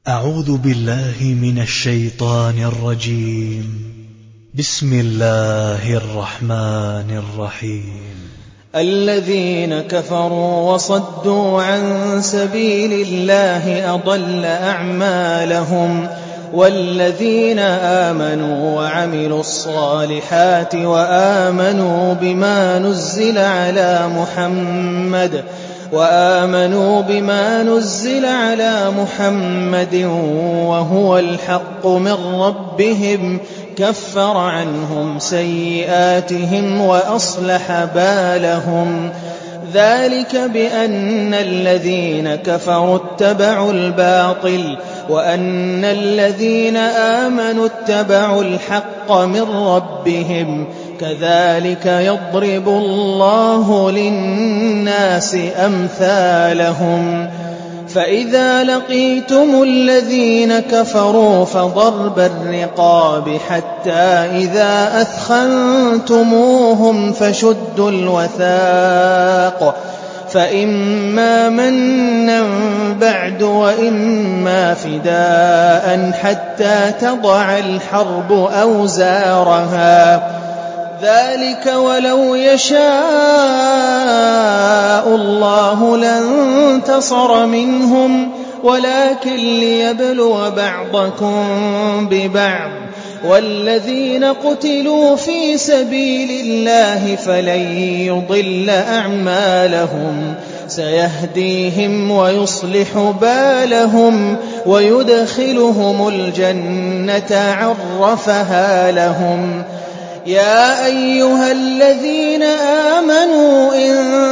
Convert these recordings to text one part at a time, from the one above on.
أعوذ بالله من الشيطان الرجيم. بسم الله الرحمن الرحيم. الذين كفروا وصدوا عن سبيل الله أضل أعمالهم والذين آمنوا وعملوا الصالحات وآمنوا بما نزل على محمد وهو الحق من ربهم كفر عنهم سيئاتهم وأصلح بالهم. ذلك بأن الذين كفروا اتبعوا الباطل وأن الذين آمنوا اتبعوا الحق من ربهم كذلك يضرب الله للناس أمثالهم. فإذا لقيتم الذين كفروا فضرب الرقاب حتى إذا أثخنتموهم فشدوا الوثاق فإما منا بعد وإما فداء حتى تضع الحرب أوزارها. ذلك ولو يشاء الله لانتصر منهم ولكن ليبلو بعضكم ببعض. والذين قتلوا في سبيل الله فلن يضل أعمالهم سيهديهم ويصلح بالهم ويدخلهم الجنة عرفها لهم. يا أيها الذين آمنوا إن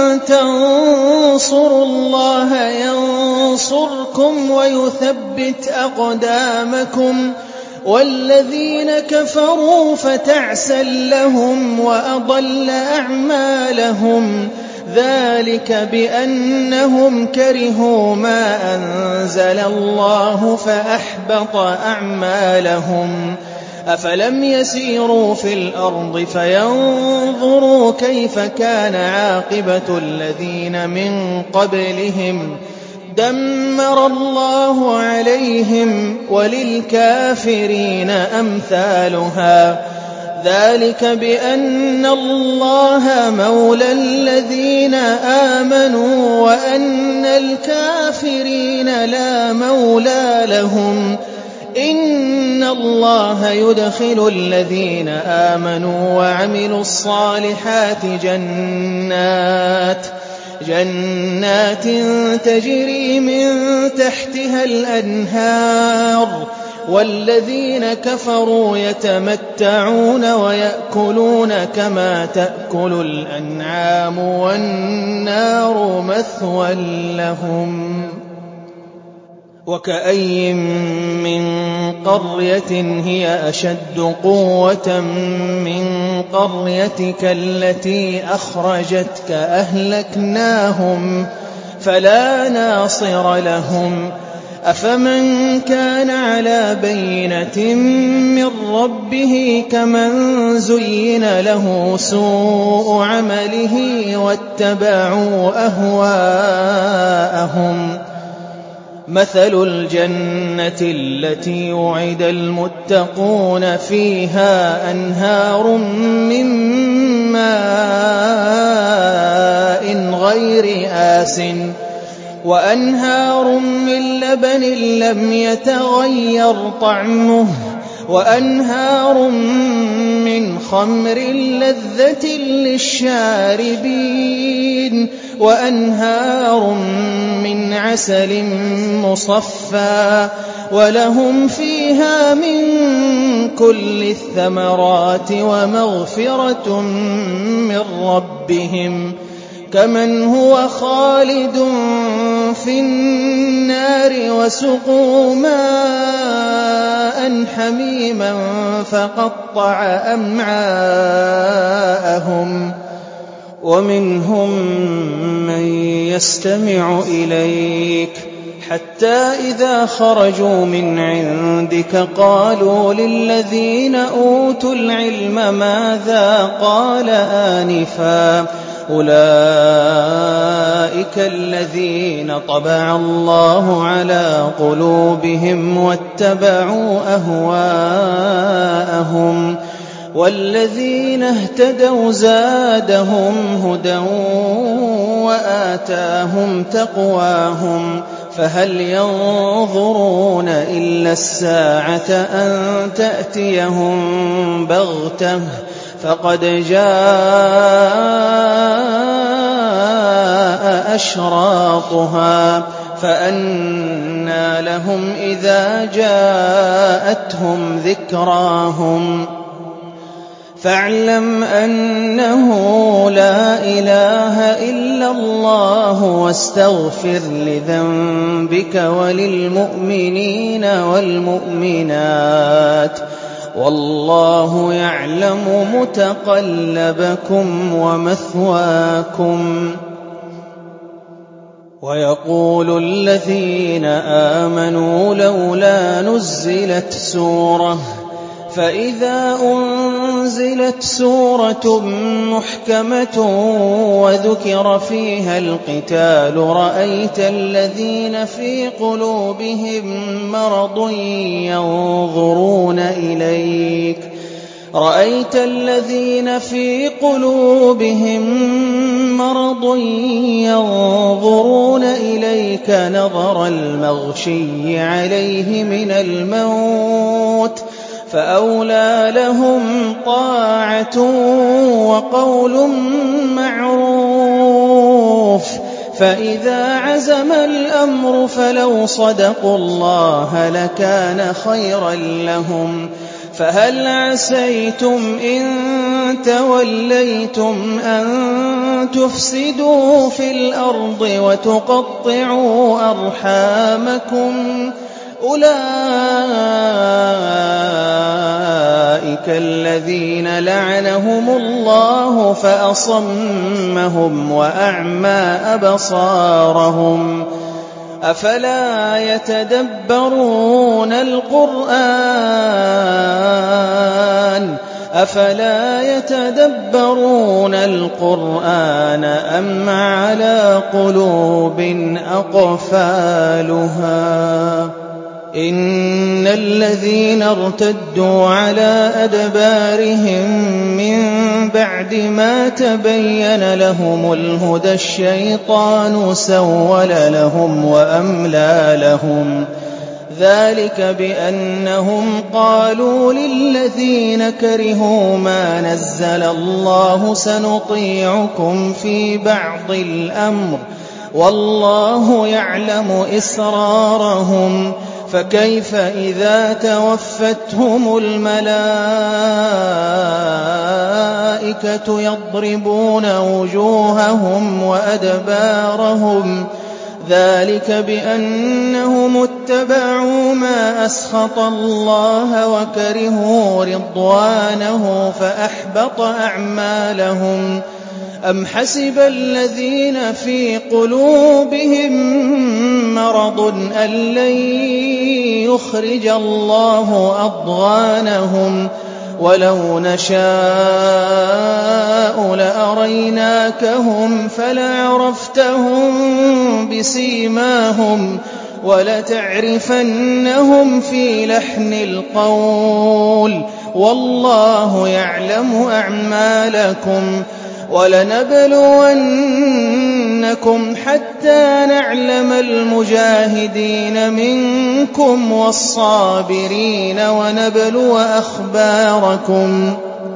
تنصروا الله ينصركم ويثبت أقدامكم والذين كفروا فتعسا لهم وأضل أعمالهم. ذلك بأنهم كرهوا ما أنزل الله فأحبط أعمالهم. أفلم يسيروا في الأرض فينظروا كيف كان عاقبة الذين من قبلهم دمر الله عليهم وللكافرين أمثالها. ذلك بأن الله مولى الذين آمنوا وأن الكافرين لا مولى لهم. إن الله يدخل الذين آمنوا وعملوا الصالحات جنات تجري من تحتها الأنهار والذين كفروا يتمتعون ويأكلون كما تأكل الأنعام والنار مثوى لهم. وكأي من قرية هي أشد قوة من قريتك التي أخرجتك أهلكناهم فلا ناصر لهم. أفمن كان على بينة من ربه كمن زين له سوء عمله واتبعوا أهواءهم. مثل الجنة التي وعد المتقون فيها أنهار من ماء غير آسٍ وأنهار من لبن لم يتغير طعمه وأنهار من خمر لذة للشاربين وأنهار من عسل مصفى ولهم فيها من كل الثمرات ومغفرة من ربهم كمن هو خالد في النار وسقوا ماء حميما فقطع أمعاءهم. ومنهم من يستمع إليك حتى إذا خرجوا من عندك قالوا للذين أوتوا العلم ماذا قال آنفا أولئك الذين طبع الله على قلوبهم واتبعوا أهواءهم والذين اهتدوا زادهم هدى وآتاهم تقواهم فهل ينظرون إلا الساعة أن تأتيهم بغتة فقد جاء أشراطها فأنى لهم إذا جاءتهم ذكراهم فاعلم أنه لا إله إلا الله واستغفر لذنبك وللمؤمنين والمؤمنات والله يعلم متقلبكم ومثواكم. ويقول الذين آمنوا لولا نزلت سورة فإذا أنزلت سورة محكمة وذكر فيها القتال رأيت الذين في قلوبهم مرض ينظرون إليك نظر المغشي عليه من الموت فأولى لهم طاعة وقول معروف فإذا عزم الأمر فلو صدقوا الله لكان خيرا لهم فهل عسيتم إن توليتم أن تفسدوا في الأرض وتقطعوا أرحامكم أولئك الذين لعنهم الله فأصمهم وأعمى أبصارهم أفلا يتدبرون القرآن أم على قلوب أقفالها إن الذين ارتدوا على أدبارهم من بعد ما تبين لهم الهدى الشيطان سول لهم وأملى لهم ذلك بأنهم قالوا للذين كرهوا ما نزل الله سنطيعكم في بعض الأمر والله يعلم إسرارهم فكيف إذا توفتهم الملائكة يضربون وجوههم وأدبارهم ذلك بأنهم اتبعوا ما أسخط الله وكرهوا رضوانه فأحبط أعمالهم أم حسب الذين في قلوبهم مرض أن لن يخرج الله أضغانهم ولو نشاء لأريناكهم فلعرفتهم بسيماهم ولتعرفنهم في لحن القول والله يعلم أعمالكم ولنبلونكم حتى نعلم المجاهدين منكم والصابرين ونبلو أخباركم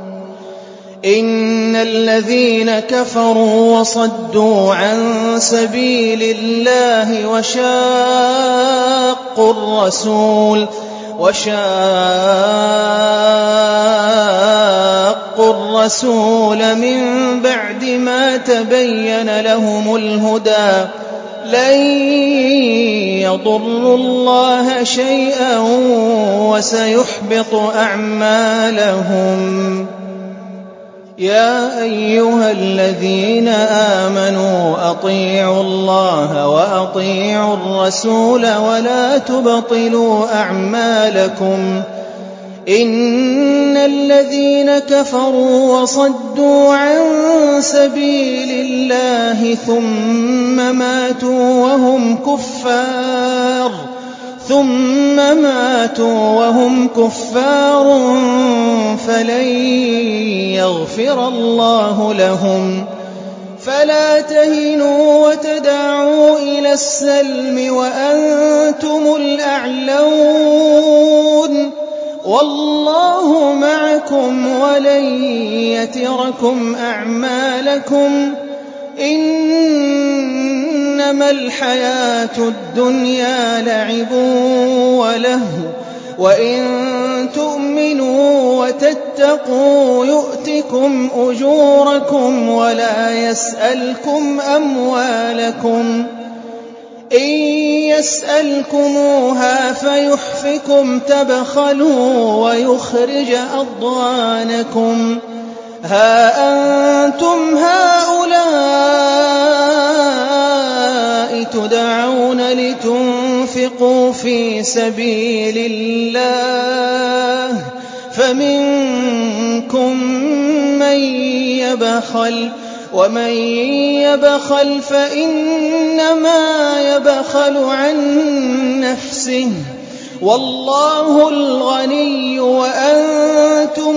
إن الذين كفروا وصدوا عن سبيل الله وشاقوا الرسول من بعد ما تبين لهم الهدى لن يضروا الله شيئا وسيحبط أعمالهم يا أيها الذين آمنوا أطيعوا الله وأطيعوا الرسول ولا تبطلوا أعمالكم إن الذين كفروا وصدوا عن سبيل الله ثم ماتوا وهم كفار فلن يغفر الله لهم. فلا تهنوا وتدعوا إلى السلم وأنتم الأعلون والله معكم ولن يتركم أعمالكم. إنما الحياة الدنيا لعب ولهو وإن تؤمنوا وتتقوا يؤتكم أجوركم ولا يسألكم أموالكم. إن يسألكموها فيحفكم تبخلوا ويخرج أضغانكم. ها أنتم هؤلاء تدعون لتنفقوا في سبيل الله فمنكم من يبخل ومن يبخل فإنما يبخل عن نفسه والله الغني وأنتم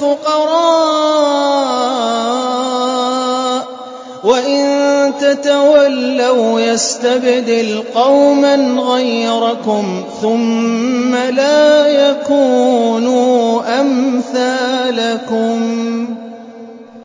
الفقراء وإن تتولوا يستبدل قوما غيركم ثم لا يكونوا أمثالكم.